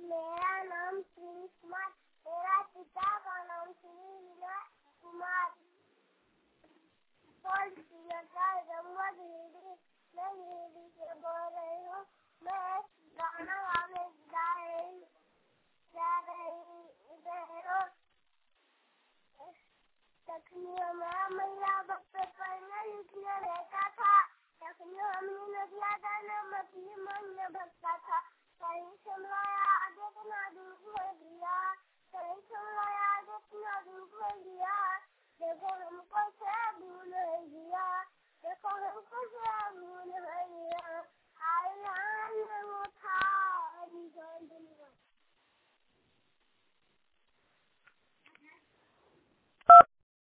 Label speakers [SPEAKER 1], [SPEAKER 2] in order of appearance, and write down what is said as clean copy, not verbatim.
[SPEAKER 1] मेरा नाम प्रिंस कुमार, मेरा पिता का नाम श्री विनय कुमार। जन्मदिन मैं से बोल